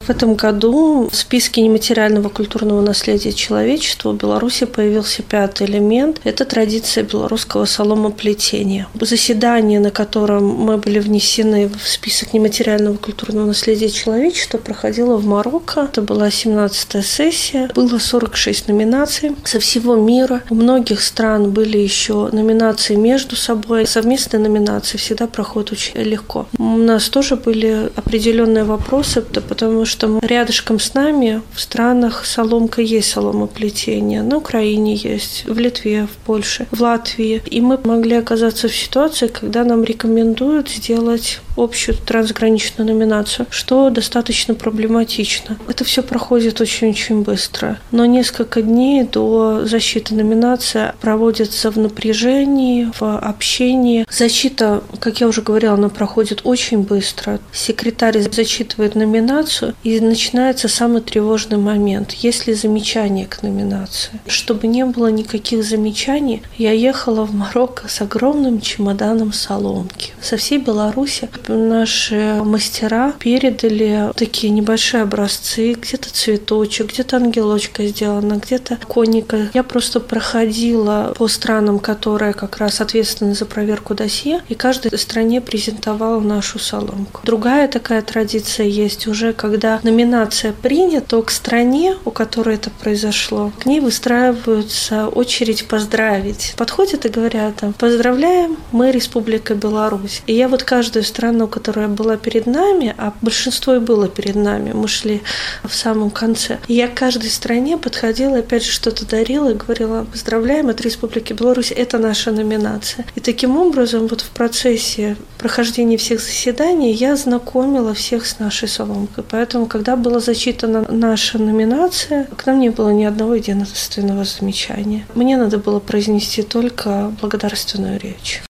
В этом году в списке нематериального культурного наследия человечества в Беларуси появился 5-й элемент. Это традиция белорусского соломоплетения. Заседание, на котором мы были внесены в список нематериального культурного наследия человечества, проходило в Марокко. Это была 17-я сессия. Было 46 номинаций со всего мира. У многих стран были еще номинации между собой. Совместные номинации всегда проходят очень легко. У нас тоже были определенные вопросы, потому что рядышком с нами в странах соломка есть соломоплетение. На Украине есть, в Литве, в Польше, в Латвии. И мы могли оказаться в ситуации, когда нам рекомендуют сделать общую трансграничную номинацию, что достаточно проблематично. Это все проходит очень-очень быстро. Но несколько дней до защиты номинации проводится в напряжении, в общении. Защита, как я уже говорила, она проходит очень быстро. Секретарь зачитывает номинацию, и начинается самый тревожный момент. Есть ли замечания к номинации? Чтобы не было никаких замечаний, я ехала в Марокко с огромным чемоданом соломки. Со всей Беларуси наши мастера передали такие небольшие образцы. Где-то цветочек, где-то ангелочка сделана, где-то коника. Я просто проходила по странам, которые как раз ответственны за проверку досье, и каждой стране презентовала нашу соломку. Другая такая традиция есть уже, когда номинация принята, то к стране, у которой это произошло, к ней выстраиваются очередь поздравить. Подходят и говорят там: поздравляем, мы Республика Беларусь. И я вот каждую страну, которая была перед нами, а большинство и было перед нами, мы шли в самом конце, и я к каждой стране подходила, опять же что-то дарила и говорила: поздравляем от Республики Беларусь, это наша номинация. И таким образом вот в процессе прохождения всех заседаний я знакомила всех с нашей соломкой. Поэтому, когда была зачитана наша номинация, к нам не было ни одного единственного замечания. Мне надо было произнести только благодарственную речь.